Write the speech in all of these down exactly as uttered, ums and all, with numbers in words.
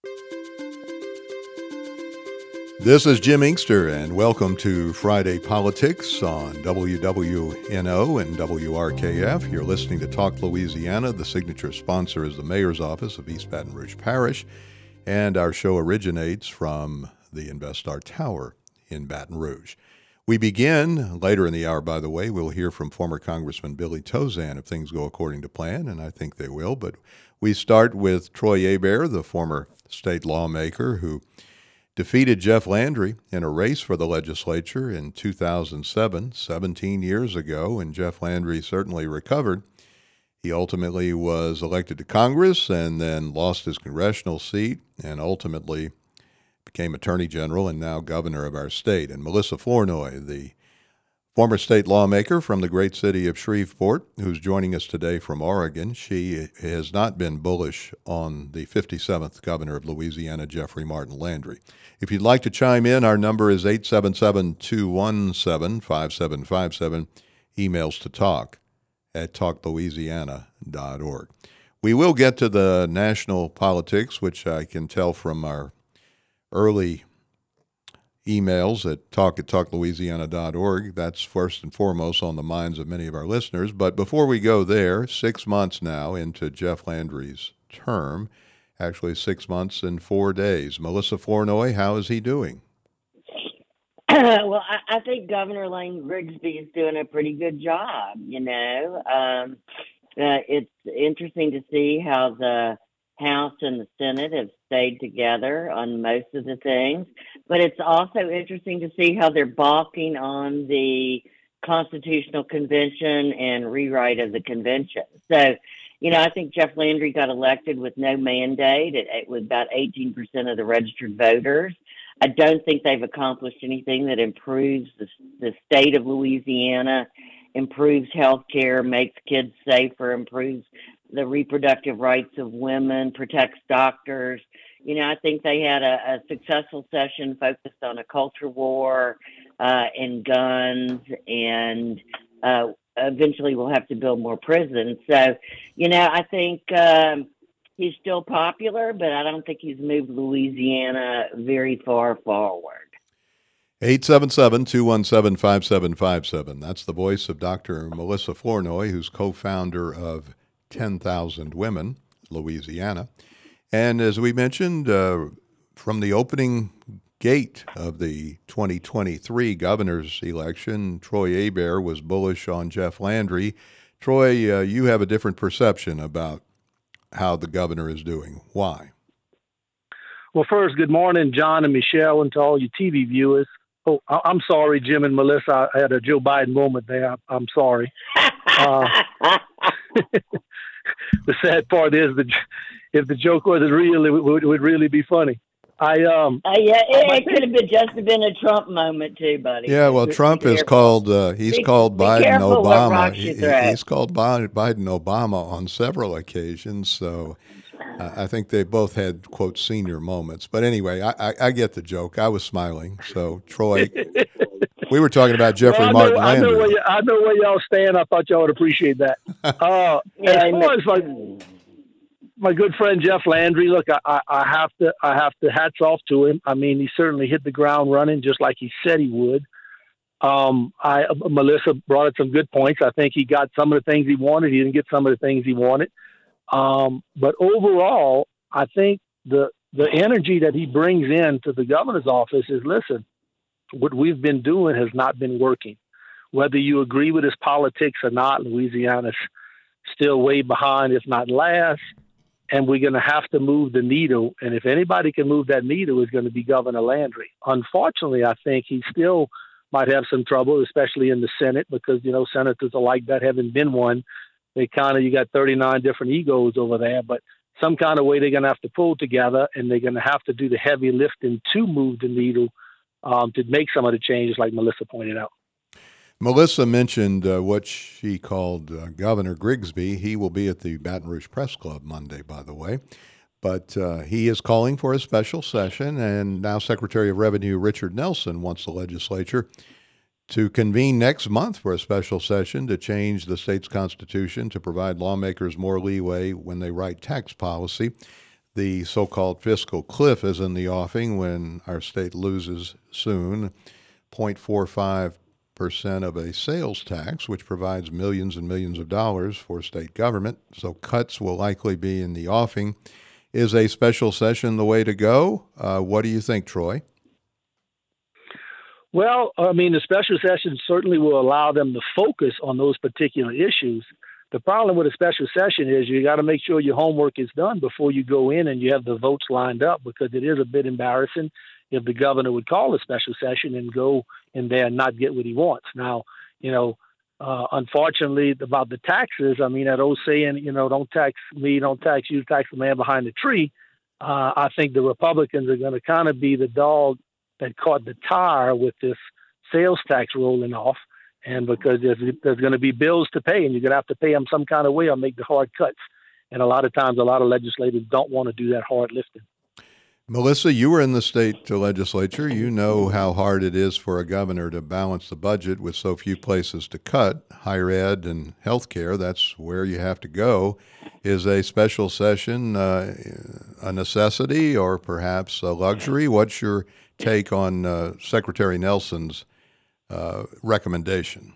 This is Jim Inkster, and welcome to Friday Politics on W W N O and W R K F. You're listening to Talk Louisiana. The signature sponsor is the Mayor's Office of East Baton Rouge Parish, and our show originates from the InvestStar Tower in Baton Rouge. We begin later in the hour, by the way. We'll hear from former Congressman Billy Tauzin if things go according to plan, and I think they will. But we start with Troy Hebert, the former state lawmaker who defeated Jeff Landry in a race for the legislature in two thousand seven, seventeen years ago, and Jeff Landry certainly recovered. He ultimately was elected to Congress and then lost his congressional seat and ultimately became Attorney General and now governor of our state. And Melissa Flournoy, the former state lawmaker from the great city of Shreveport, who's joining us today from Oregon, she has not been bullish on the fifty-seventh governor of Louisiana, Jeffrey Martin Landry. If you'd like to chime in, our number is eight seven seven, two one seven, five seven five seven. Emails to talk at talk louisiana dot org. We will get to the national politics, which I can tell from our early emails at talk at talk louisiana dot org. That's first and foremost on the minds of many of our listeners. But before we go there, six months now into Jeff Landry's term, actually six months and four days. Melissa Flournoy, how is he doing? Well, I, I think Governor Lane Grigsby is doing a pretty good job, you know. Um, uh, it's interesting to see how the House and the Senate have stayed together on most of the things, but it's also interesting to see how they're balking on the Constitutional Convention and rewrite of the convention. So, you know, I think Jeff Landry got elected with no mandate. It, it was about eighteen percent of the registered voters. I don't think they've accomplished anything that improves the, the state of Louisiana, improves health care, makes kids safer, improves the reproductive rights of women, protects doctors. You know, I think they had a, a successful session focused on a culture war uh, and guns, and uh, eventually we'll have to build more prisons. So, you know, I think um, he's still popular, but I don't think he's moved Louisiana very far forward. eight seven seven, two one seven, five seven five seven. That's the voice of Doctor Melissa Flournoy, who's co-founder of ten thousand Women, Louisiana. And as we mentioned, uh, from the opening gate of the twenty twenty-three governor's election, Troy Hebert was bullish on Jeff Landry. Troy, uh, you have a different perception about how the governor is doing. Why? Well, first, good morning, John and Michelle, and to all you T V viewers. Oh, I'm sorry, Jim and Melissa. I had a Joe Biden moment there. I'm sorry. Uh, the sad part is that if the joke wasn't real, it would, it would really be funny. I um. Uh, yeah, it, it could have been just been a Trump moment too, buddy. Yeah, well, Trump is called. Uh, he's be, called be Biden Obama. He, he's called Biden Obama on several occasions. So uh, I think they both had quote senior moments. But anyway, I, I, I get the joke. I was smiling. So Troy, we were talking about Jeffrey well, I know, Martin I know, Landry. where you, I know where y'all stand. I thought y'all would appreciate that. Uh, yeah, as far as like. My good friend Jeff Landry, look, I, I have to, I have to hats off to him. I mean, he certainly hit the ground running just like he said he would. Um, I, Melissa brought up some good points. I think he got some of the things he wanted. He didn't get some of the things he wanted. Um, but overall, I think the the energy that he brings in to the governor's office is, listen, what we've been doing has not been working. Whether you agree with his politics or not, Louisiana's still way behind, if not last. And we're going to have to move the needle. And if anybody can move that needle, it's going to be Governor Landry. Unfortunately, I think he still might have some trouble, especially in the Senate, because, you know, senators are like that, haven't been one. They kind of, you got thirty-nine different egos over there, but some kind of way they're going to have to pull together, and they're going to have to do the heavy lifting to move the needle um, to make some of the changes like Melissa pointed out. Melissa mentioned uh, what she called uh, Governor Grigsby. He will be at the Baton Rouge Press Club Monday, by the way. But uh, he is calling for a special session, and now Secretary of Revenue Richard Nelson wants the legislature to convene next month for a special session to change the state's constitution to provide lawmakers more leeway when they write tax policy. the so-called fiscal cliff is in the offing when our state loses soon zero point four five percent of a sales tax, which provides millions and millions of dollars for state government. So cuts will likely be in the offing. Is a special session the way to go? Uh, what do you think, Troy? Well, I mean, the special session certainly will allow them to focus on those particular issues. The problem with a special session is you got to make sure your homework is done before you go in and you have the votes lined up, because it is a bit embarrassing if the governor would call a special session and go in there and not get what he wants. Now, you know, uh, unfortunately about the taxes, I mean, that old saying, you know, don't tax me, don't tax you, tax the man behind the tree. Uh, I think the Republicans are going to kind of be the dog that caught the tire with this sales tax rolling off. And because there's, there's going to be bills to pay, and you're going to have to pay them some kind of way or make the hard cuts. And a lot of times, a lot of legislators don't want to do that hard lifting. Melissa, you were in the state legislature. You know how hard it is for a governor to balance the budget with so few places to cut. Higher ed and health care, that's where you have to go. Is a special session uh, a necessity or perhaps a luxury? What's your take on uh, Secretary Nelson's uh, recommendation?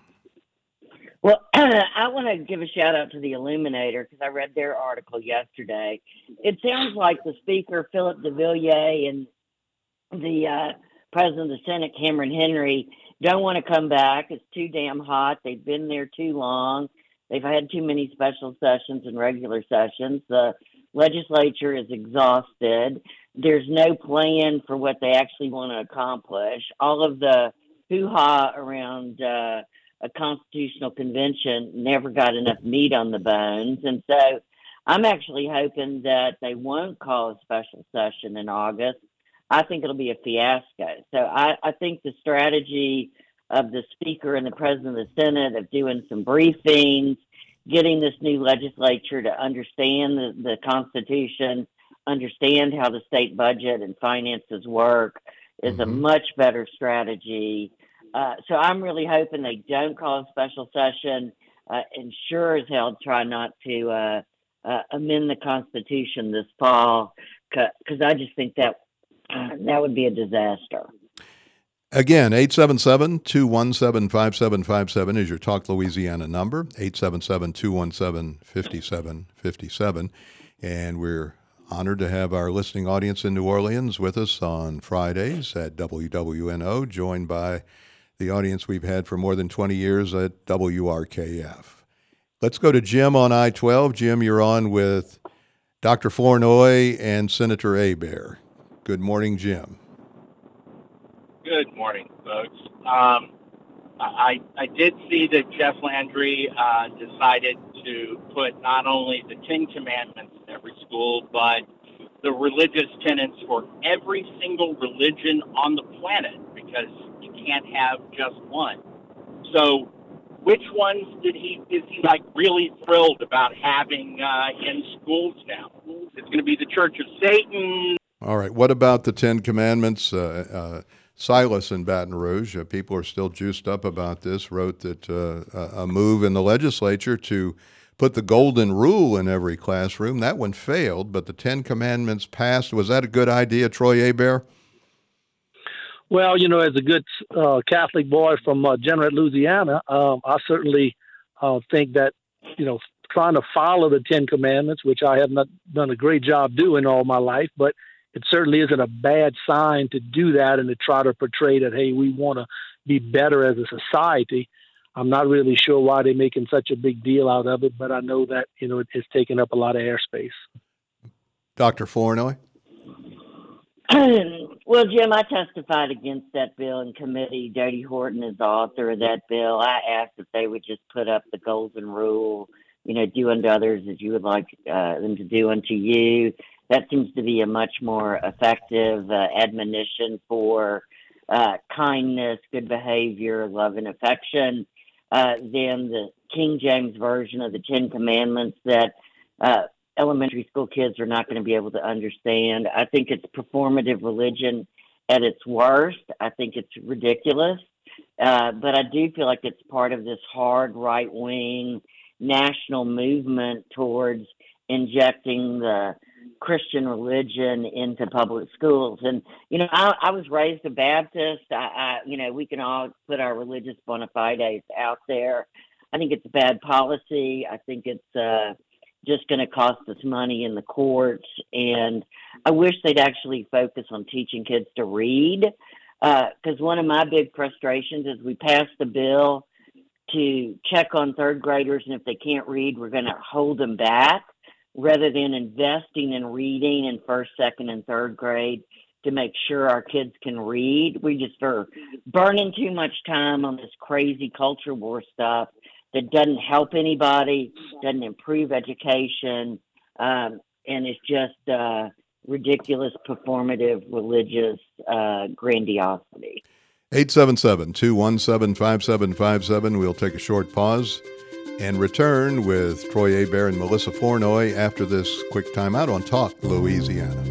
Well, I want to give a shout out to the Illuminator because I read their article yesterday. It sounds like the Speaker, Philip de Villiers, and the uh, President of the Senate, Cameron Henry, don't want to come back. It's too damn hot. They've been there too long. They've had too many special sessions and regular sessions. The legislature is exhausted. There's no plan for what they actually want to accomplish. All of the hoo-ha around uh, a constitutional convention never got enough meat on the bones. And so I'm actually hoping that they won't call a special session in August. I think it'll be a fiasco. So I, I think the strategy of the Speaker and the President of the Senate of doing some briefings, getting this new legislature to understand the, the Constitution, understand how the state budget and finances work is mm-hmm. a much better strategy. Uh, so I'm really hoping they don't call a special session uh, and sure as hell try not to uh, uh, amend the Constitution this fall, because I just think that uh, that would be a disaster. Again, eight seven seven, two one seven, five seven five seven is your Talk Louisiana number, eight seven seven, two one seven, five seven five seven. And we're honored to have our listening audience in New Orleans with us on Fridays at W W N O, joined by the audience we've had for more than twenty years at W R K F. Let's go to Jim on I twelve. Jim, you're on with Doctor Flournoy and Senator Hebert. Good morning, Jim. Good morning, folks. Um, I, I did see that Jeff Landry uh, decided to put not only the Ten Commandments in every school, but the religious tenets for every single religion on the planet, because you can't have just one. So which ones did he, is he like really thrilled about having uh, in schools now? It's going to be the Church of Satan. All right. What about the Ten Commandments? Uh, uh, Silas in Baton Rouge, uh, people are still juiced up about this, wrote that uh, a move in the legislature to put the golden rule in every classroom, that one failed, but the Ten Commandments passed. Was that a good idea, Troy Hebert? Well, you know, as a good uh, Catholic boy from uh, Jeanneret, Louisiana, um, I certainly uh, think that, you know, trying to follow the Ten Commandments, which I have not done a great job doing all my life, but it certainly isn't a bad sign to do that and to try to portray that, hey, we want to be better as a society. I'm not really sure why they're making such a big deal out of it, but I know that, you know, it, it's taken up a lot of airspace. Doctor Flournoy? Well, Jim, I testified against that bill in committee. Jody Horton is the author of that bill. I asked if they would just put up the golden rule, you know, do unto others as you would like uh, them to do unto you. That seems to be a much more effective uh, admonition for uh, kindness, good behavior, love, and affection uh, than the King James Version of the Ten Commandments that uh, elementary school kids are not going to be able to understand. I think it's performative religion at its worst. I think it's ridiculous. Uh, but I do feel like it's part of this hard right-wing national movement towards injecting the Christian religion into public schools. And, you know, I, I was raised a Baptist. I, I, you know, we can all put our religious bona fides out there. I think it's bad policy. I think it's uh, just going to cost us money in the courts. And I wish they'd actually focus on teaching kids to read. Because uh, one of my big frustrations is we passed the bill to check on third graders, and if they can't read, we're going to hold them back, rather than investing in reading in first, second, and third grade to make sure our kids can read. We just are burning too much time on this crazy culture war stuff that doesn't help anybody, doesn't improve education, um, and it's just uh, ridiculous, performative, religious uh, grandiosity. eight seven seven, two one seven, five seven five seven. We'll take a short pause and return with Troy Hebert and Melissa Flournoy after this quick timeout on Talk Louisiana.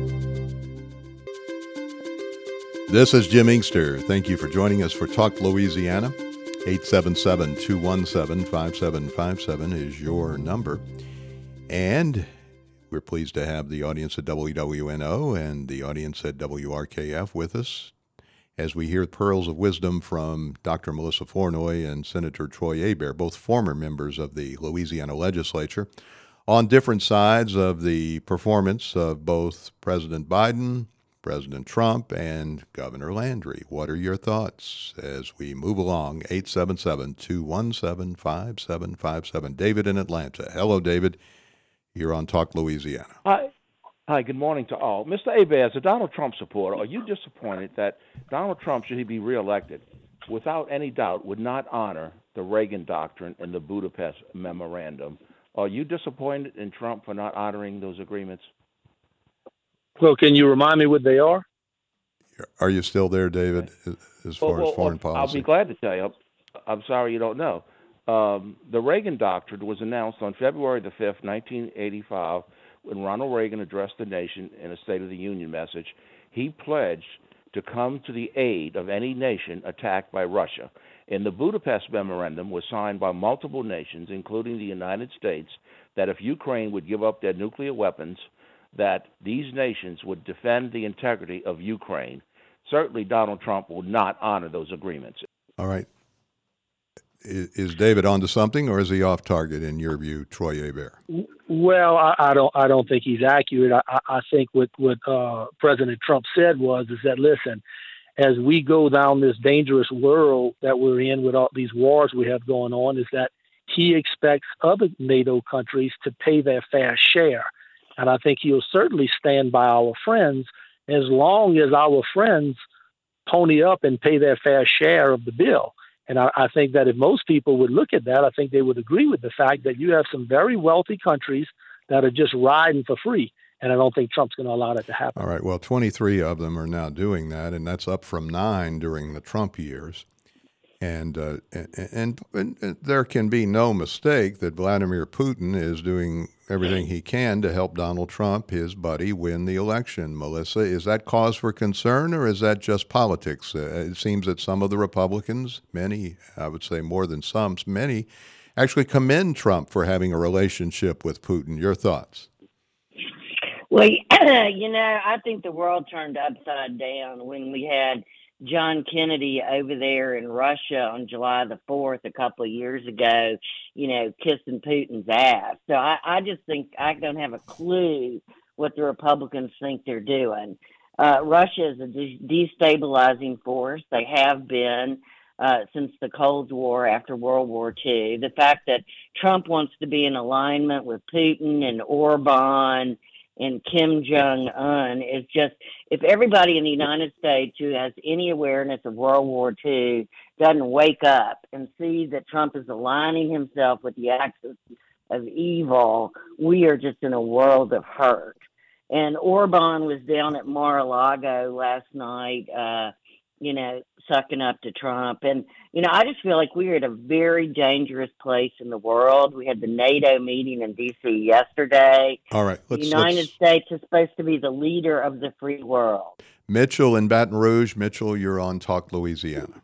This is Jim Inkster. Thank you for joining us for Talk Louisiana. eight seven seven, two one seven, five seven five seven is your number. And we're pleased to have the audience at W W N O and the audience at W R K F with us as we hear pearls of wisdom from Doctor Melissa Flournoy and Senator Troy Hebert, both former members of the Louisiana legislature, on different sides of the performance of both President Biden, President Trump, and Governor Landry. What are your thoughts as we move along? eight seven seven, two one seven, five seven five seven. David in Atlanta. Hello, David. You're on Talk Louisiana. Hi. Hi, good morning to all. Mister Hebert, as a Donald Trump supporter, are you disappointed that Donald Trump, should he be reelected, without any doubt would not honor the Reagan Doctrine and the Budapest Memorandum? Are you disappointed in Trump for not honoring those agreements? Well, can you remind me what they are? Are you still there, David, as far well, well, as foreign well, policy? I'll be glad to tell you. I'm sorry you don't know. Um, the Reagan Doctrine was announced on February the fifth, nineteen eighty-five, when Ronald Reagan addressed the nation in a State of the Union message. He pledged to come to the aid of any nation attacked by Russia. And the Budapest Memorandum was signed by multiple nations, including the United States, that if Ukraine would give up their nuclear weapons, that these nations would defend the integrity of Ukraine. Certainly, Donald Trump will not honor those agreements. All right. Is David onto something, or is he off target in your view, Troy Hebert? Well, I, I don't. I don't think he's accurate. I, I think what what uh, President Trump said was is that listen, as we go down this dangerous world that we're in with all these wars we have going on, is that he expects other NATO countries to pay their fair share, and I think he'll certainly stand by our friends as long as our friends pony up and pay their fair share of the bill. And I, I think that if most people would look at that, I think they would agree with the fact that you have some very wealthy countries that are just riding for free. And I don't think Trump's going to allow that to happen. All right. Well, twenty-three of them are now doing that, and that's up from nine during the Trump years. And, uh, and, and, and there can be no mistake that Vladimir Putin is doing everything he can to help Donald Trump, his buddy, win the election. Melissa, is that cause for concern, or is that just politics? Uh, it seems that some of the Republicans, many, I would say more than some, many, actually commend Trump for having a relationship with Putin. Your thoughts? Well, you know, I think the world turned upside down when we had John Kennedy over there in Russia on July the fourth a couple of years ago, you know, kissing Putin's ass. So I, I just think I don't have a clue what the Republicans think they're doing. Uh, Russia is a de- destabilizing force. They have been uh, since the Cold War after World War Two. The fact that Trump wants to be in alignment with Putin and Orban and Kim Jong-un is just, if everybody in the United States who has any awareness of World War Two doesn't wake up and see that Trump is aligning himself with the axis of evil, we are just in a world of hurt. And Orban was down at Mar-a-Lago last night, uh, you know, sucking up to Trump. And, you know, I just feel like we're at a very dangerous place in the world. We had the NATO meeting in D C yesterday. All right. Let's, the United let's... States is supposed to be the leader of the free world. Mitchell in Baton Rouge. Mitchell, you're on Talk Louisiana.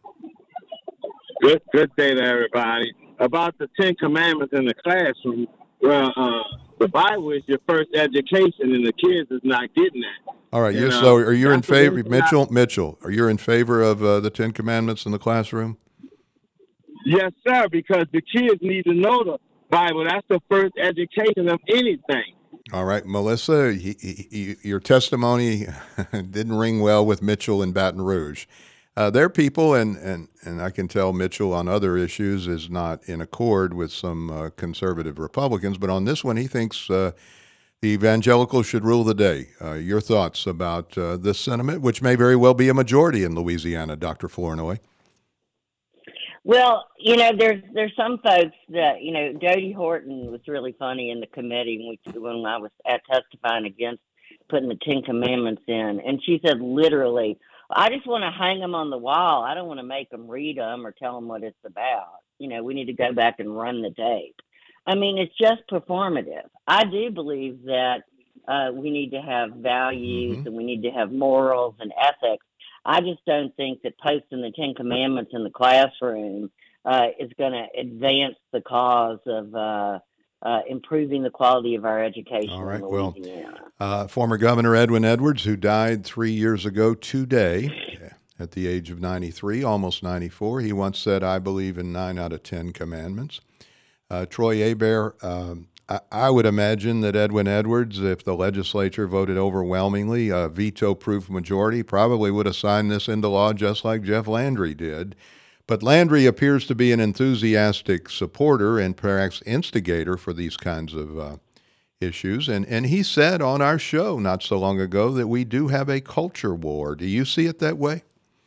Good good day to everybody. About the Ten Commandments in the classroom, well, uh, The Bible is your first education, and the kids is not getting that. All right. You And so um, are you in that's the favor, one thing I, Mitchell? Mitchell, are you in favor of uh, the Ten Commandments in the classroom? yes, sir, because the kids need to know the Bible. That's the first education of anything. All right, Melissa, he, he, he, your testimony didn't ring well with Mitchell in Baton Rouge. Uh, there are people, and, and, and I can tell Mitchell on other issues is not in accord with some uh, conservative Republicans, but on this one, he thinks uh, the evangelicals should rule the day. Uh, your thoughts about uh, this sentiment, which may very well be a majority in Louisiana, Doctor Flournoy? Well, you know, there's there's some folks that, you know, Jody Horton was really funny in the committee when, we, when I was at testifying against putting the Ten Commandments in, and she said literally, I just want to hang them on the wall. I don't want to make them read them or tell them what it's about. You know, we need to go back and run the tape. I mean, it's just performative. I do believe that uh, we need to have values Mm-hmm. and we need to have morals and ethics. I just don't think that posting the Ten Commandments in the classroom uh, is going to advance the cause of uh, uh, improving the quality of our education All in right. Well, Louisiana. uh, former Governor Edwin Edwards, who died three years ago today at the age of ninety-three, almost ninety-four, he once said, I believe in nine out of ten commandments. Uh, Troy Hebert, um, I, I would imagine that Edwin Edwards, if the legislature voted overwhelmingly, a veto-proof majority, probably would have signed this into law just like Jeff Landry did. But Landry appears to be an enthusiastic supporter and perhaps instigator for these kinds of uh, issues. And, and he said on our show not so long ago that we do have a culture war. Do you see it that way?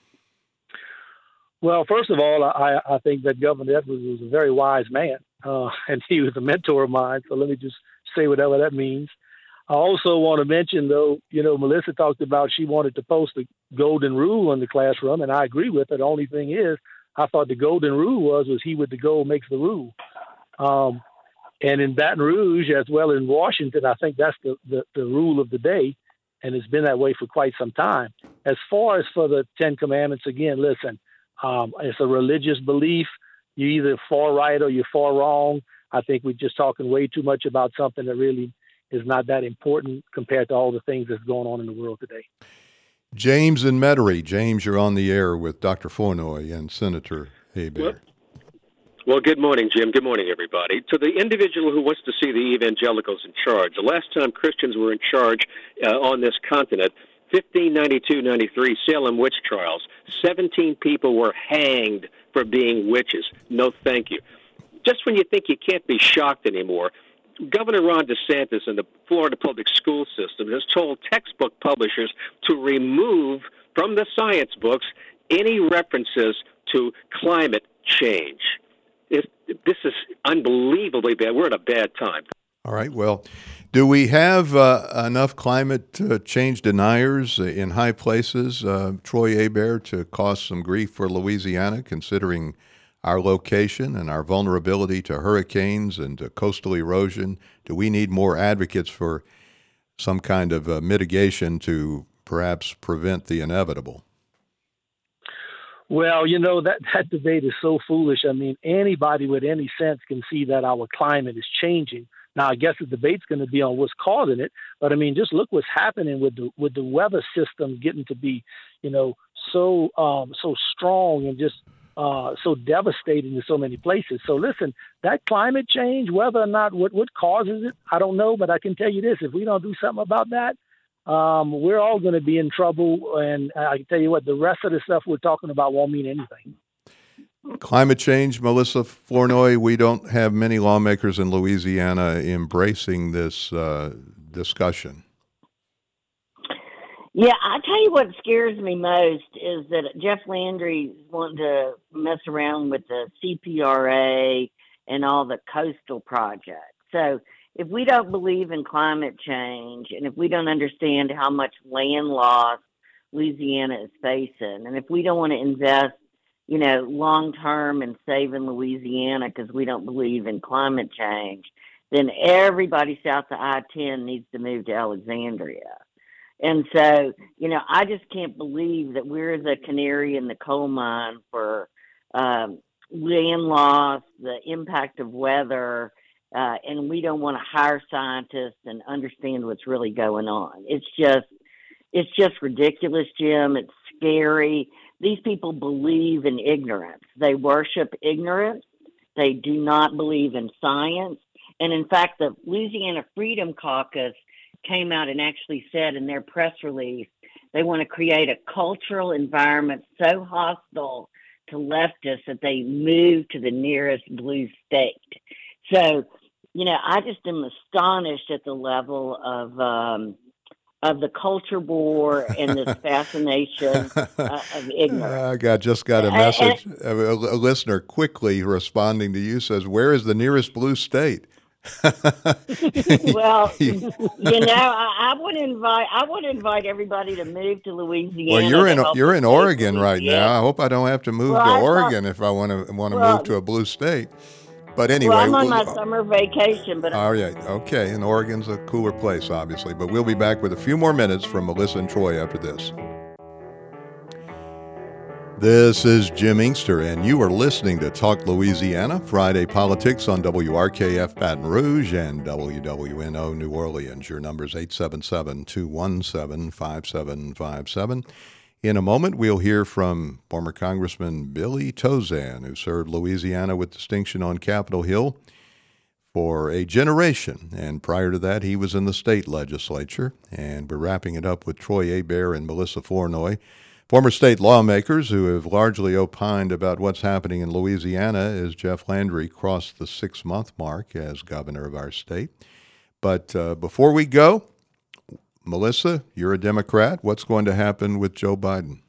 Well, first of all, I, I think that Governor Edwards was a very wise man, uh, and he was a mentor of mine. So let me just say whatever that means. I also want to mention, though, you know, Melissa talked about she wanted to post the golden rule in the classroom, and I agree with her. The only thing is, I thought the golden rule was was he with the gold makes the rule. Um, and in Baton Rouge, as well as in Washington, I think that's the, the, the rule of the day, and it's been that way for quite some time. As far as for the Ten Commandments, again, listen, um, it's a religious belief. You're either far right or you're far wrong. I think we're just talking way too much about something that really is not that important compared to all the things that's going on in the world today. James and Metairie. James, you're on the air with Doctor Flournoy and Senator Hebert. Well, well, good morning, Jim. Good morning, everybody. To the individual who wants to see the evangelicals in charge, the last time Christians were in charge uh, on this continent, fifteen ninety-two ninety-three Salem witch trials, seventeen people were hanged for being witches. No thank you. Just when you think you can't be shocked anymore, Governor Ron DeSantis and the Florida public school system has told textbook publishers to remove from the science books any references to climate change. If, this is unbelievably bad. We're at a bad time. All right. Well, do we have uh, enough climate uh, change deniers in high places, uh, Troy Hebert, to cause some grief for Louisiana, considering our location and our vulnerability to hurricanes and to coastal erosion? Do we need more advocates for some kind of uh, mitigation to perhaps prevent the inevitable? Well, you know, that, that debate is so foolish. I mean, anybody with any sense can see that our climate is changing. Now, I guess the debate's going to be on what's causing it, but I mean, just look what's happening with the with the weather system getting to be, you know, so um, so strong and just uh, so devastating in so many places. So listen, that climate change, whether or not what, what causes it, I don't know, but I can tell you this: if we don't do something about that, um, we're all going to be in trouble. And I can tell you what, the rest of the stuff we're talking about won't mean anything. Climate change, Melissa Flournoy, we don't have many lawmakers in Louisiana embracing this uh, discussion. Yeah, I tell you what scares me most is that Jeff Landry is wanting to mess around with the C P R A and all the coastal projects. So if we don't believe in climate change and if we don't understand how much land loss Louisiana is facing, and if we don't want to invest, you know, long term in saving Louisiana because we don't believe in climate change, then everybody south of I ten needs to move to Alexandria. And so, you know, I just can't believe that we're the canary in the coal mine for um, land loss, the impact of weather, uh, and we don't want to hire scientists and understand what's really going on. It's just, it's just ridiculous, Jim. It's scary. These people believe in ignorance. They worship ignorance. They do not believe in science. And in fact, the Louisiana Freedom Caucus came out and actually said in their press release, they want to create a cultural environment so hostile to leftists that they move to the nearest blue state. So, you know, I just am astonished at the level of um, of the culture war and this fascination uh, of ignorance. I got just got a And, message. A, a listener quickly responding to you says, "Where is the nearest blue state?" well, you know, I, I would invite I would invite everybody to move to Louisiana. Well, you're to in help you're us in save Oregon right Louisiana. now. I hope I don't have to move Well, to I thought- Oregon if I want to want to Well- move to a blue state. But anyway, Well, I'm on my we'll- summer vacation, but all right, okay, and Oregon's a cooler place, obviously. But we'll be back with a few more minutes from Melissa and Troy after this. This is Jim Inkster, and you are listening to Talk Louisiana, Friday Politics on W R K F Baton Rouge and W W N O New Orleans. Your number is eight seven seven, two one seven, five seven five seven. In a moment, we'll hear from former Congressman Billy Tauzin, who served Louisiana with distinction on Capitol Hill for a generation. And prior to that, he was in the state legislature. And we're wrapping it up with Troy Hebert and Melissa Flournoy, former state lawmakers who have largely opined about what's happening in Louisiana as Jeff Landry crossed the six-month mark as governor of our state. But uh, before we go, Melissa, you're a Democrat. What's going to happen with Joe Biden?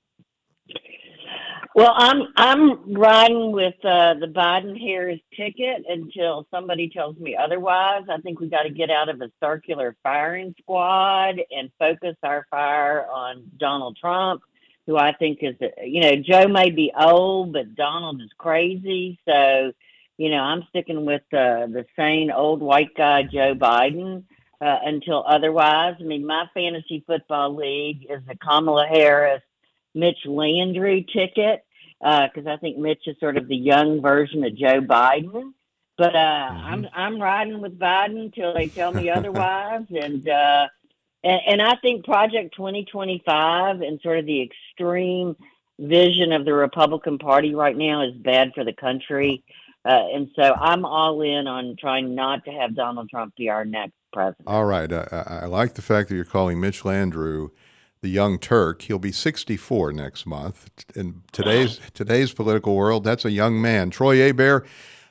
Well, I'm I'm riding with uh, the Biden-Harris ticket until somebody tells me otherwise. I think we got to get out of a circular firing squad and focus our fire on Donald Trump, who I think is, you know, Joe may be old, but Donald is crazy. So, you know, I'm sticking with uh, the sane old white guy, Joe Biden, uh, until otherwise. I mean, my fantasy football league is the Kamala Harris, Mitch Landry ticket, because uh, I think Mitch is sort of the young version of Joe Biden. But uh, mm-hmm. I'm I'm riding with Biden till they tell me otherwise, and, uh, and and I think Project twenty twenty-five and sort of the extreme vision of the Republican Party right now is bad for the country, uh, and so I'm all in on trying not to have Donald Trump be our next president. All right, I, I like the fact that you're calling Mitch Landrieu the young Turk. He'll be sixty-four next month. In today's today's political world, that's a young man. Troy Hebert,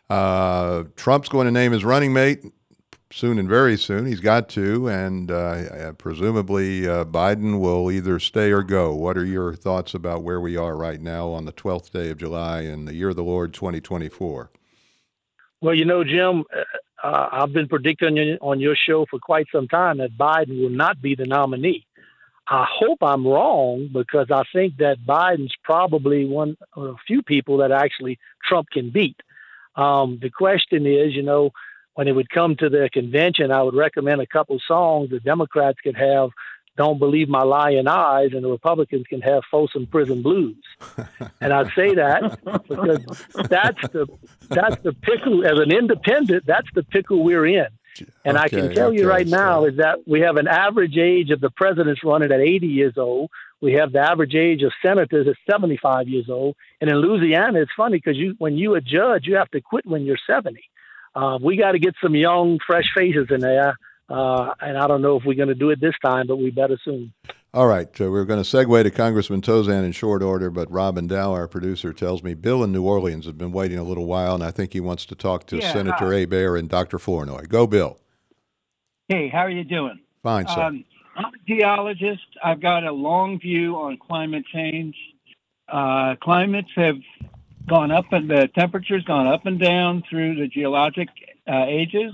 uh, Trump's going to name his running mate soon and very soon. He's got to, and uh, presumably uh, Biden will either stay or go. What are your thoughts about where we are right now on the twelfth day of July in the year of the Lord twenty twenty-four? Well, you know, Jim, uh, I've been predicting on your show for quite some time that Biden will not be the nominee. I hope I'm wrong, because I think that Biden's probably one of a few people that actually Trump can beat. Um, the question is, you know, when it would come to the convention, I would recommend a couple songs the Democrats could have, Don't Believe My Lying Eyes, and the Republicans can have Folsom Prison Blues. And I say that because that's the that's the pickle, as an independent, that's the pickle we're in. And okay, I can tell okay, you right so. now is that we have an average age of the presidents running at eighty years old. We have the average age of senators at seventy-five years old. And in Louisiana, it's funny because you, when you're a judge, you have to quit when you're seventy. Uh, we got to get some young, fresh faces in there. Uh, and I don't know if we're going to do it this time, but we better soon. All right. So we're going to segue to Congressman Tauzin in short order, but Robin Dow, our producer, tells me Bill in New Orleans has been waiting a little while, and I think he wants to talk to yeah, Senator hi. Hebert and Doctor Flournoy. Go, Bill. Hey, how are you doing? Fine, sir. Um, I'm a geologist. I've got a long view on climate change. Uh, climates have gone up, and the temperature's gone up and down through the geologic uh, ages.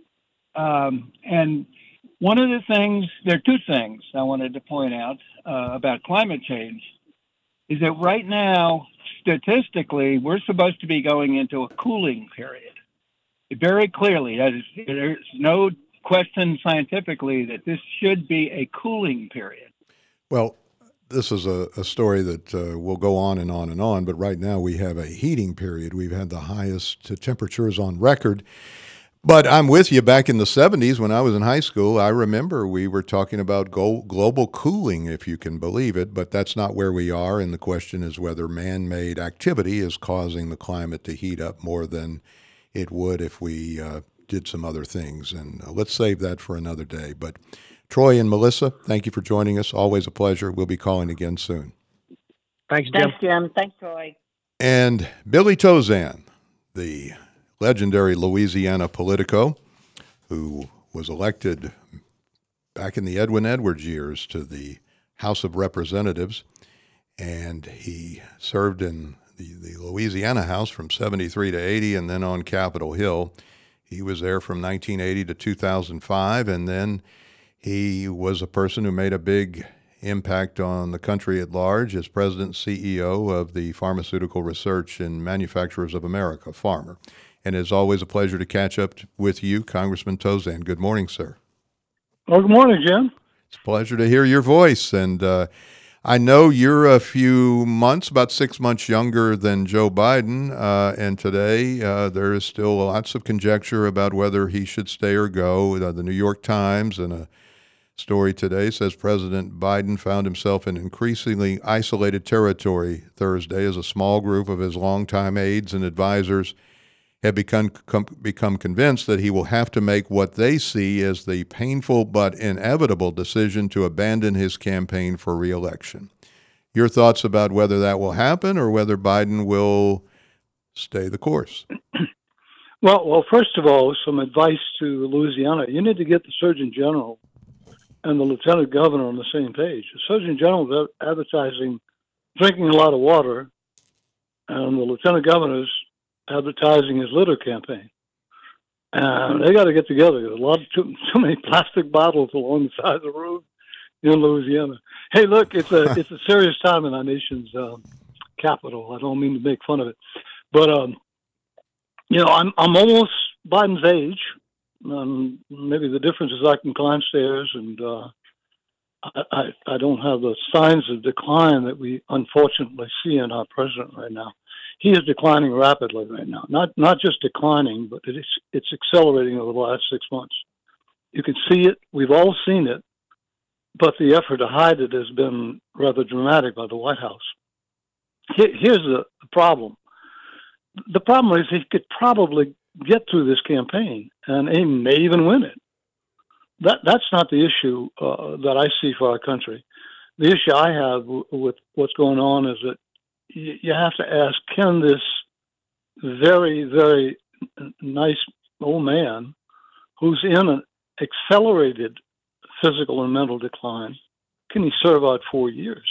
Um, and one of the things, there are two things I wanted to point out uh, about climate change, is that right now, statistically, we're supposed to be going into a cooling period. Very clearly, that is, there's no question scientifically that this should be a cooling period. Well, this is a, a story that uh, will go on and on and on, but right now we have a heating period. We've had the highest temperatures on record. But I'm with you. Back in the seventies, when I was in high school, I remember we were talking about go- global cooling, if you can believe it, but that's not where we are. And the question is whether man-made activity is causing the climate to heat up more than it would if we uh, did some other things. And uh, let's save that for another day. But Troy and Melissa, thank you for joining us. Always a pleasure. We'll be calling again soon. Thanks, Jim. Thanks, Jim. Thanks, Troy. And Billy Tozan, the legendary Louisiana Politico, who was elected back in the Edwin Edwards years to the House of Representatives, and he served in the, the Louisiana House from seventy-three to eighty and then on Capitol Hill. He was there from nineteen eighty to two thousand five, and then he was a person who made a big impact on the country at large as president and C E O of the Pharmaceutical Research and Manufacturers of America, Pharma. And it's always a pleasure to catch up with you, Congressman Tozan. Good morning, sir. Well, good morning, Jim. It's a pleasure to hear your voice. And uh, I know you're a few months, about six months younger than Joe Biden. Uh, and today uh, there is still lots of conjecture about whether he should stay or go. Uh, the New York Times and a story today says President Biden found himself in increasingly isolated territory Thursday as a small group of his longtime aides and advisors have become com, become convinced that he will have to make what they see as the painful but inevitable decision to abandon his campaign for re-election. Your thoughts about whether that will happen or whether Biden will stay the course? Well, well, first of all, some advice to Louisiana. You need to get the Surgeon General and the Lieutenant Governor on the same page. The Surgeon General is advertising drinking a lot of water, and the Lieutenant Governor's advertising his litter campaign. And they got to get together. There's a lot of too, too many plastic bottles along the side of the road in Louisiana. Hey, look, it's a it's a serious time in our nation's um, capital. I don't mean to make fun of it, but um, you know, I'm I'm almost Biden's age. Um, maybe the difference is I can climb stairs, and uh, I, I I don't have the signs of decline that we unfortunately see in our president right now. He is declining rapidly right now. Not not just declining, but it's it's accelerating over the last six months. You can see it. We've all seen it, but the effort to hide it has been rather dramatic by the White House. Here's the problem. The problem is he could probably get through this campaign, and he may even win it. That that's not the issue uh, that I see for our country. The issue I have w- with what's going on is that y- you have to ask, can this very, very nice old man who's in an accelerated physical and mental decline, can he serve out four years?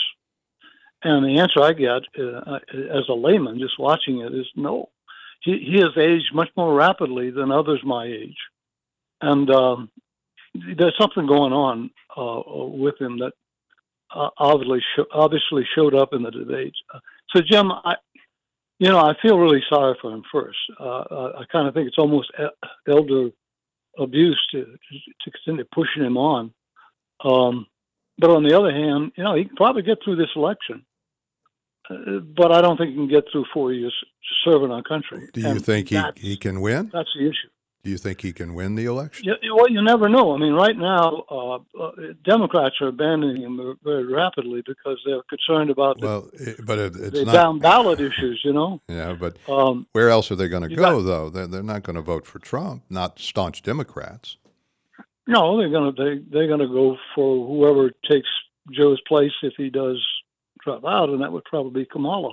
And the answer I get uh, as a layman just watching it is no. He, he has aged much more rapidly than others my age. And um, there's something going on uh, with him that uh, obviously, sh- obviously showed up in the debates. Uh, so, Jim, I, you know, I feel really sorry for him first. Uh, I kind of think it's almost elder abuse to, to continue pushing him on. Um, but on the other hand, you know, he can probably get through this election. Uh, but I don't think he can get through four years serving our country. Do you And think he, that's- he can win? That's the issue. Do you think he can win the election? Yeah, well, you never know. I mean, right now, uh, uh, Democrats are abandoning him very rapidly because they're concerned about the, Well, it, but it, it's the not. down ballot issues, you know. Yeah, but Um, where else are they going to you go, got- though? They're, they're not going to vote for Trump, not staunch Democrats. no, they're gonna they they're gonna go for whoever takes Joe's place if he does drop out, and that would probably be Kamala.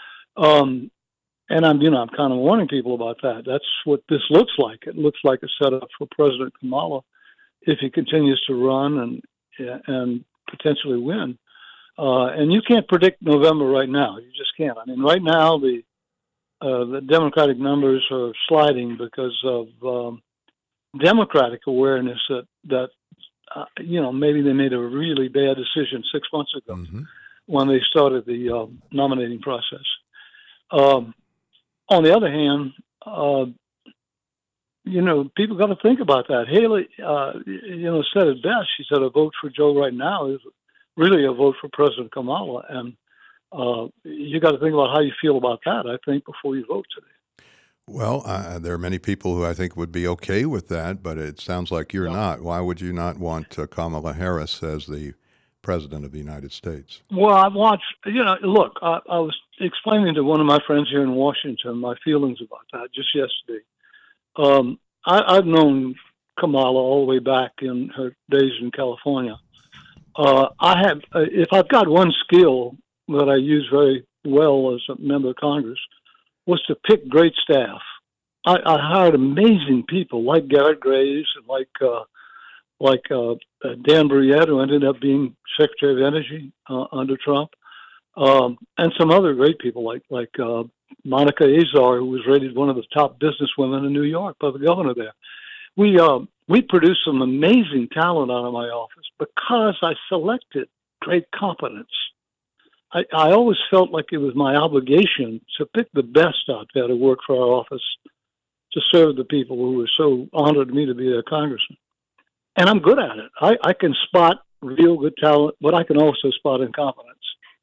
Um, and I'm you know I'm kind of warning people about that. That's what this looks like. It looks like a setup for President Kamala if he continues to run and and potentially win. Uh, and you can't predict November right now. You just can't. I mean, right now the uh, the Democratic numbers are sliding because of um, Democratic awareness that that uh, you know maybe they made a really bad decision six months ago Mm-hmm. when they started the uh, nominating process. Um, on the other hand, uh, you know, people got to think about that. Haley, uh, you know, said it best. She said a vote for Joe right now is really a vote for President Kamala, and uh, you got to think about how you feel about that, I think, before you vote today. Well, uh, there are many people who I think would be okay with that, but it sounds like you're Yeah. not. Why would you not want uh, Kamala Harris as the president of the United States? Well, I watched, you know, look, I, I was explaining to one of my friends here in Washington my feelings about that just yesterday. Um, I, I've known Kamala all the way back in her days in California. Uh, I have, uh, if I've got one skill that I use very well as a member of Congress, was to pick great staff. I, I hired amazing people like Garrett Graves and like uh, like uh, uh, Dan Brouillette, who ended up being Secretary of Energy uh, under Trump, um, and some other great people like like uh, Monica Azar, who was rated one of the top businesswomen in New York by the governor there. We uh, we produced some amazing talent out of my office because I selected great competence. I, I always felt like it was my obligation to pick the best out there to work for our office to serve the people who were so honored me to be their congressman. And I'm good at it. I, I can spot real good talent, but I can also spot incompetence.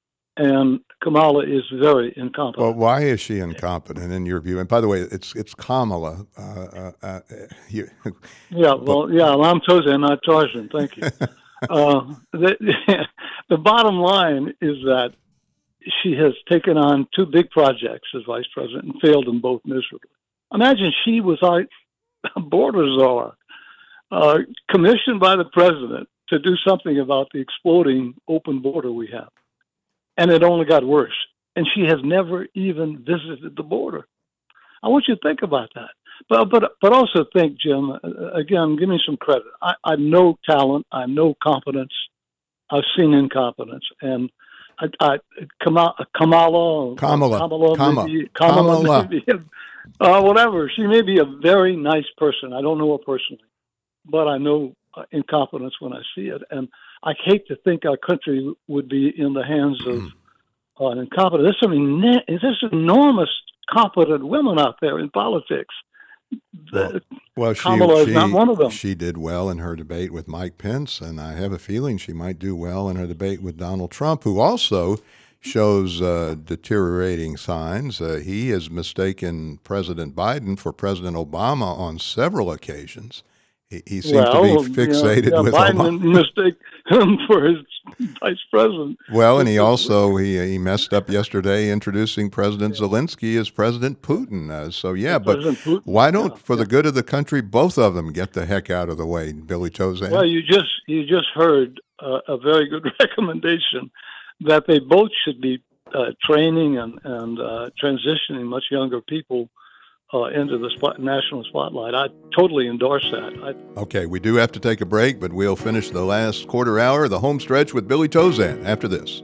And Kamala is very incompetent. Well, why is she incompetent in your view? And by the way, it's it's Kamala. Uh, uh, uh, you, yeah, well, yeah, I'm Tarzan, not Tarzan. Thank you. uh, the, the bottom line is that she has taken on two big projects as vice president and failed them both miserably. Imagine she was our border czar, uh, commissioned by the president to do something about the exploding open border we have. And it only got worse. And she has never even visited the border. I want you to think about that. But but but also think, Jim, uh, again, give me some credit. I, I know talent. I know competence. I've seen incompetence. And I, I, Kamala, Kamala, Kamala, Kamala, Kamala, maybe, Kamala, Kamala. maybe, uh, whatever. She may be a very nice person. I don't know her personally, but I know uh, incompetence when I see it. And I hate to think our country would be in the hands of uh, an incompetent. There's some ena- there's enormous competent women out there in politics. Well, The- well, she, Kamala she, is not one of them. she did well in her debate with Mike Pence, and I have a feeling she might do well in her debate with Donald Trump, who also shows uh, deteriorating signs. Uh, he has mistaken President Biden for President Obama on several occasions. He, he seems well, to be fixated yeah, yeah, with Biden Obama. mistake him for his vice president. Well, and he also he he messed up yesterday introducing President Zelensky as President Putin. Uh, so yeah, but President Putin, why don't, yeah, for the yeah. good of the country, both of them get the heck out of the way, Billy Tozan? Well, you just you just heard uh, a very good recommendation that they both should be uh, training and and uh, transitioning much younger people uh, into the spot, national spotlight. I totally endorse that. I, Okay, we do have to take a break, but we'll finish the last quarter hour, the home stretch, with Billy Tozan after this.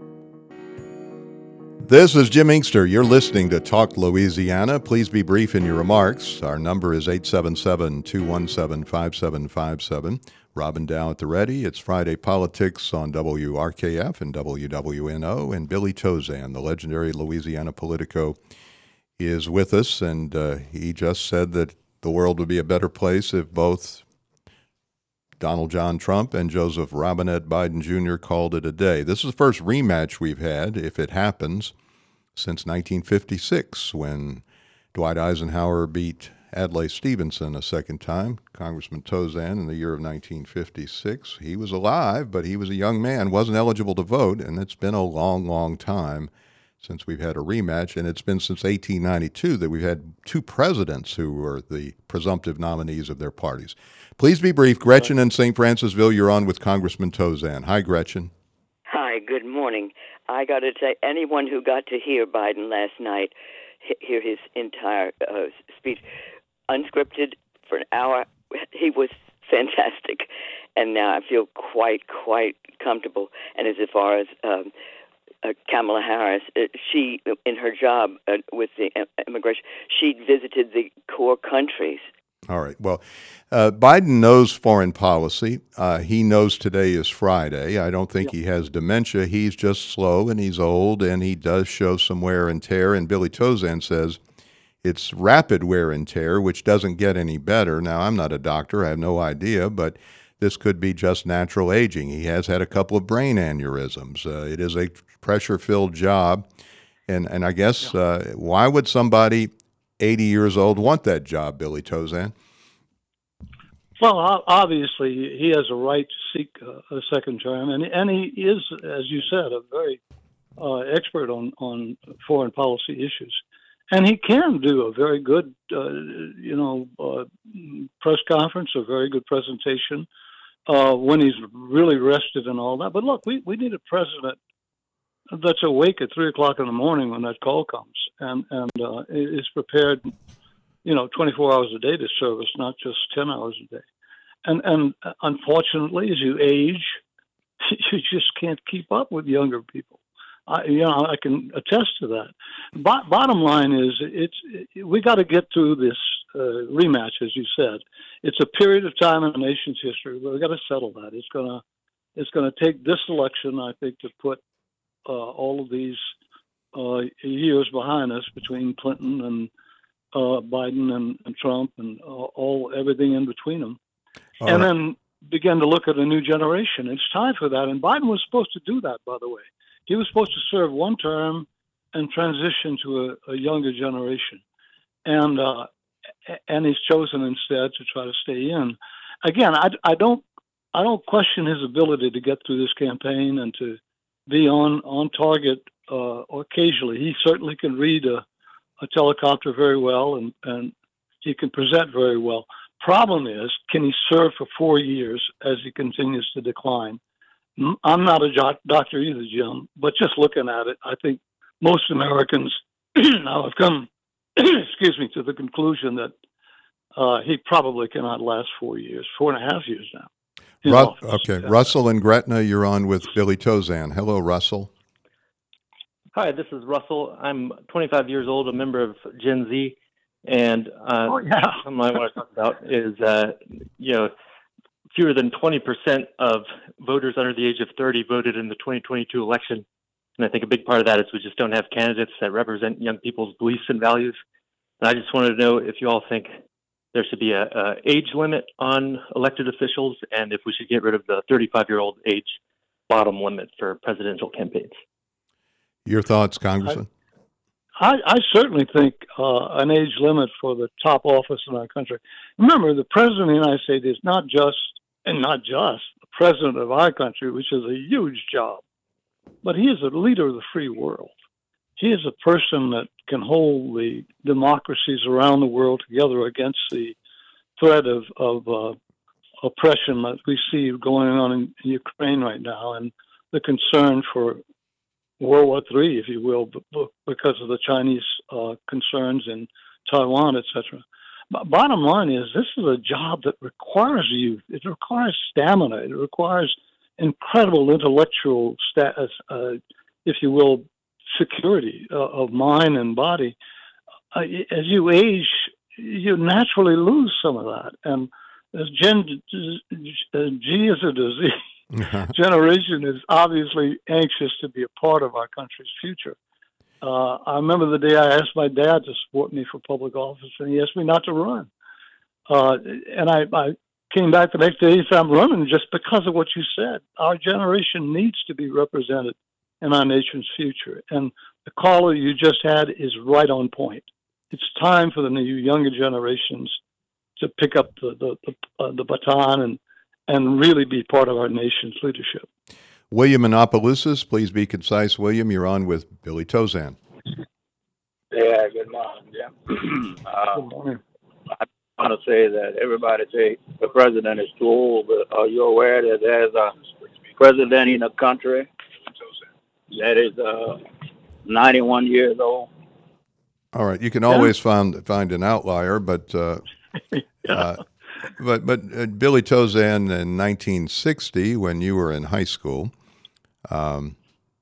This is Jim Inkster. You're listening to Talk Louisiana. Please be brief in your remarks. Our number is eight seven seven, two one seven, five seven five seven. Robin Dow at the ready. It's Friday Politics on W R K F and W W N O. And Billy Tozan, the legendary Louisiana Politico, is with us. And uh, he just said that the world would be a better place if both Donald John Trump and Joseph Robinette Biden Junior called it a day. This is the first rematch we've had, if it happens, since nineteen fifty-six, when Dwight Eisenhower beat Adlai Stevenson a second time. Congressman Tozan, in the year of nineteen fifty-six, he was alive, but he was a young man, wasn't eligible to vote, and it's been a long, long time since we've had a rematch, and it's been since eighteen ninety-two that we've had two presidents who were the presumptive nominees of their parties. Please be brief. Gretchen in Saint Francisville, you're on with Congressman Tozan. Hi, Gretchen. Hi, good morning. I got to say, anyone who got to hear Biden last night, he- hear his entire uh, speech, unscripted for an hour, he was fantastic. And now I feel quite, quite comfortable. And as far as um, uh, Kamala Harris, uh, she, in her job uh, with the uh, immigration, she visited the core countries. All right. Well, uh, Biden knows foreign policy. Uh, he knows today is Friday. I don't think he has dementia. He's just slow and he's old, and he does show some wear and tear. And Billy Tozan says it's rapid wear and tear, which doesn't get any better. Now, I'm not a doctor. I have no idea, but this could be just natural aging. He has had a couple of brain aneurysms. Uh, it is a pressure-filled job. And, and I guess uh, why would somebody eighty years old want that job, Billy Tozan? Well, o- obviously, he has a right to seek uh, a second term, and and he is, as you said, a very uh, expert on on foreign policy issues, and he can do a very good, uh, you know, uh, press conference, a very good presentation uh, when he's really rested and all that. But look, we we need a president that's awake at three o'clock in the morning when that call comes, and and uh, is prepared, you know, twenty-four hours a day to service, not just ten hours a day. And and unfortunately, as you age, you just can't keep up with younger people. I, you know, I can attest to that. Bo- bottom line is, it's it, we got to get through this uh, rematch, as you said. It's a period of time in the nation's history, but we got to settle that. It's gonna it's gonna take this election, I think, to put uh, all of these uh, years behind us between Clinton and uh, Biden and, and Trump and uh, all everything in between them, All and right. then begin to look at a new generation. It's time for that, and Biden was supposed to do that, by the way. He was supposed to serve one term and transition to a, a younger generation, and uh, and he's chosen instead to try to stay in. Again, I, I don't I don't question his ability to get through this campaign and to be on on target uh, occasionally. He certainly can read a, a teleprompter very well, and, and he can present very well. Problem is, can he serve for four years as he continues to decline? M- I'm not a doc- doctor either, Jim, but just looking at it, I think most Americans now have come, excuse me, to the conclusion that uh, he probably cannot last four years, four and a half years now. in Ru- office. okay, Yeah. Russell and Gretna, you're on with Billy Tozan. Hello, Russell. Hi, this is Russell. I'm twenty-five years old, a member of Gen Z, and uh, Oh, yeah. something I want to talk about is, uh, you know, fewer than twenty percent of voters under the age of thirty voted in the twenty twenty-two election, and I think a big part of that is we just don't have candidates that represent young people's beliefs and values. And I just wanted to know if you all think there should be a, a age limit on elected officials, and if we should get rid of the thirty-five-year-old age bottom limit for presidential campaigns. Your thoughts, Congressman? I, I certainly think uh, an age limit for the top office in our country. Remember, the president of the United States is not just, and not just, the president of our country, which is a huge job, but he is a leader of the free world. He is a person that can hold the democracies around the world together against the threat of, of uh, oppression that we see going on in Ukraine right now, and the concern for World War Three, if you will, b- b- because of the Chinese uh, concerns in Taiwan, et cetera. B- bottom line is, this is a job that requires youth. It requires stamina. It requires incredible intellectual status, uh, if you will, security uh, of mind and body. Uh, as you age, you naturally lose some of that. And as Gen G is a disease, generation is obviously anxious to be a part of our country's future. Uh, I remember the day I asked my dad to support me for public office, and he asked me not to run. Uh, and I, I came back the next day and said, I'm running just because of what you said. Our generation needs to be represented in our nation's future. And the caller you just had is right on point. It's time for the new younger generations to pick up the, the, the, uh, the baton and and really be part of our nation's leadership. William Annapolis, please be concise. William, you're on with Billy Tozan. Yeah, good morning, Jim. uh, Good morning. I want to say that everybody say the president is too old, but are you aware that there's a president in a country that is uh, ninety-one years old? All right, you can always find find an outlier, but uh, yeah. uh, but but uh, Billy Tozan in nineteen sixty, when you were in high school, um,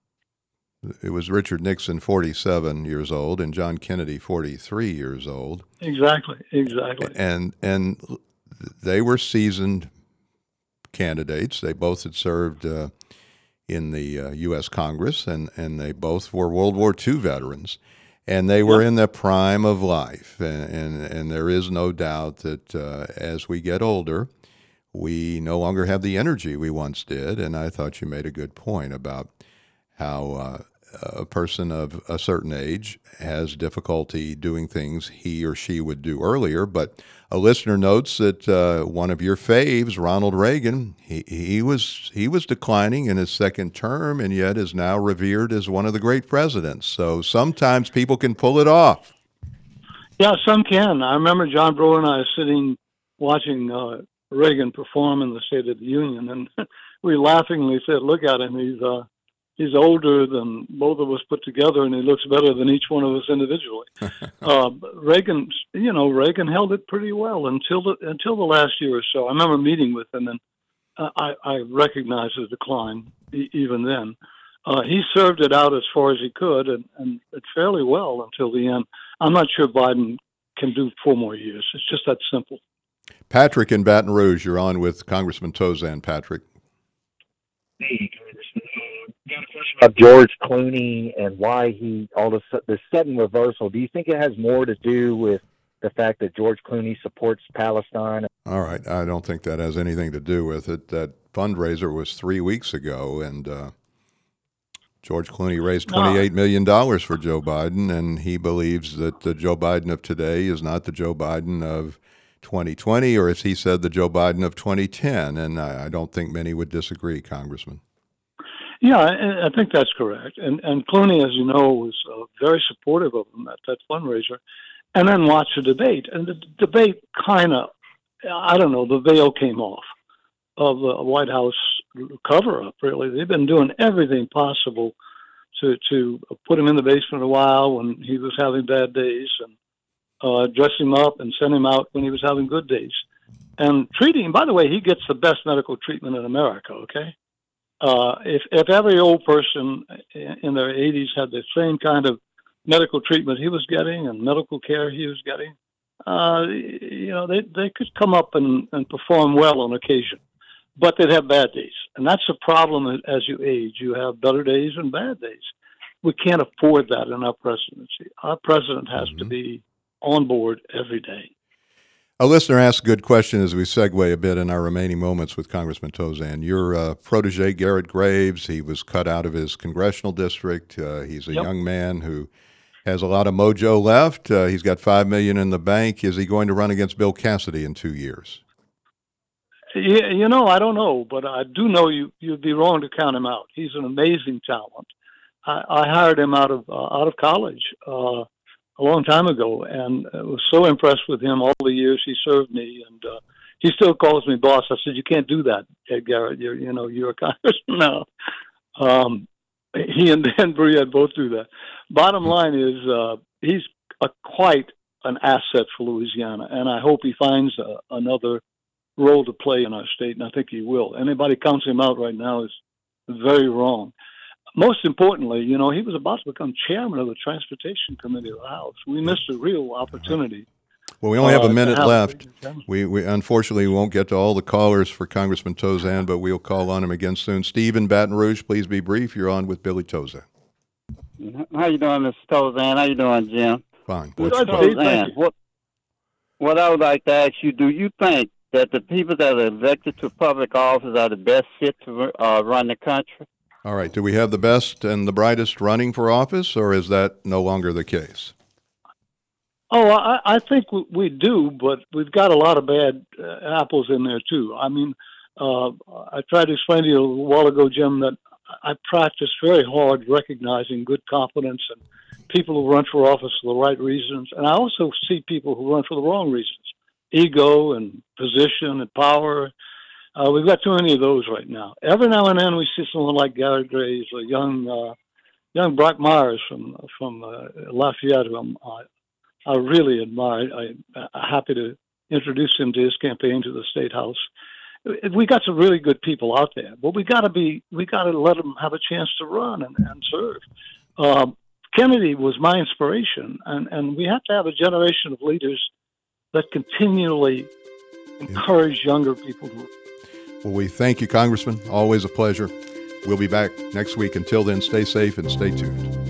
it was Richard Nixon, forty-seven years old, and John Kennedy, forty-three years old. Exactly, exactly. And and they were seasoned candidates. They both had served uh, in the uh, U S Congress, and, and they both were World War Two veterans. And they were Yep. in the prime of life. And, and, and there is no doubt that uh, as we get older, we no longer have the energy we once did. And I thought you made a good point about how uh, a person of a certain age has difficulty doing things he or she would do earlier. But a listener notes that uh, one of your faves, Ronald Reagan, he, he was he was declining in his second term, and yet is now revered as one of the great presidents. So sometimes people can pull it off. Yeah, some can. I remember John Brewer and I sitting watching uh, Reagan perform in the State of the Union, and we laughingly said, "Look at him. He's uh, he's older than both of us put together, and he looks better than each one of us individually." uh, Reagan, you know, Reagan held it pretty well until the until the last year or so. I remember meeting with him, and uh, I, I recognized his decline e- even then. Uh, he served it out as far as he could, and, and it fairly well until the end. I'm not sure Biden can do four more years. It's just that simple. Patrick in Baton Rouge, you're on with Congressman Tozan. Patrick. Hey, Congressman. Uh, got a question about George Clooney and why he all this the sudden reversal. Do you think it has more to do with the fact that George Clooney supports Palestine? All right, I don't think that has anything to do with it. That fundraiser was three weeks ago, and uh, George Clooney raised twenty-eight million dollars for Joe Biden, and he believes that the Joe Biden of today is not the Joe Biden of twenty twenty, or as he said, the Joe Biden of twenty ten, and I, I don't think many would disagree, Congressman. Yeah, I, I think that's correct. And and Clooney, as you know, was uh, very supportive of him at that fundraiser, and then watched the debate. And the d- debate kind of, I don't know, the veil came off of the White House cover-up, really. They've been doing everything possible to, to put him in the basement a while when he was having bad days, and uh, dress him up and send him out when he was having good days. And treating him, by the way, he gets the best medical treatment in America, okay? Uh, if, if every old person in their eighties had the same kind of medical treatment he was getting and medical care he was getting, uh, you know, they, they could come up and, and perform well on occasion. But they'd have bad days. And that's a problem as you age. You have better days and bad days. We can't afford that in our presidency. Our president has mm-hmm. to be on board every day. A listener asked a good question as we segue a bit in our remaining moments with Congressman Tozan. Your uh, protege, Garrett Graves, he was cut out of his congressional district. Uh, he's a yep. young man who has a lot of mojo left. Uh, he's got five million dollars in the bank. Is he going to run against Bill Cassidy in two years? Yeah, you know, I don't know, but I do know you, you'd be wrong to count him out. He's an amazing talent. I, I hired him out of uh, out of college uh, a long time ago, and I was so impressed with him all the years he served me. And uh, he still calls me boss. I said, "You can't do that, Ed Garrett. You're, you know, you're a congressman now." Um, he and Dan Brouillette both do that. Bottom line is, uh, he's a, quite an asset for Louisiana, and I hope he finds uh, another role to play in our state, and I think he will. Anybody counts him out right now is very wrong. Most importantly, you know, he was about to become chairman of the Transportation Committee of the House. We missed a real opportunity. Well, we only have uh, a minute have left. We, we unfortunately won't get to all the callers for Congressman Tozan, but we'll call on him again soon. Steve in Baton Rouge, please be brief. You're on with Billy Tozan. How you doing, Mister Tozan? How you doing, Jim? Fine. Good, Tozan, what, what I would like to ask you, do you think that the people that are elected to public office are the best fit to uh, run the country? All right. Do we have the best and the brightest running for office, or is that no longer the case? Oh, I, I think we do, but we've got a lot of bad uh, apples in there, too. I mean, uh, I tried to explain to you a while ago, Jim, that I practice very hard recognizing good competence and people who run for office for the right reasons. And I also see people who run for the wrong reasons. Ego and position and power. Uh, we've got too many of those right now. Every now and then we see someone like Garrett Graves or young uh, young Brock Myers from from uh, Lafayette, who I'm, I, I really admire. I, I'm happy to introduce him to his campaign to the State House. We got some really good people out there, but we got to be we got to let them have a chance to run and, and serve. Uh, Kennedy was my inspiration, and, and we have to have a generation of leaders that continually encourage yeah. younger people to. Well, we thank you, Congressman. Always a pleasure. We'll be back next week. Until then, stay safe and stay tuned.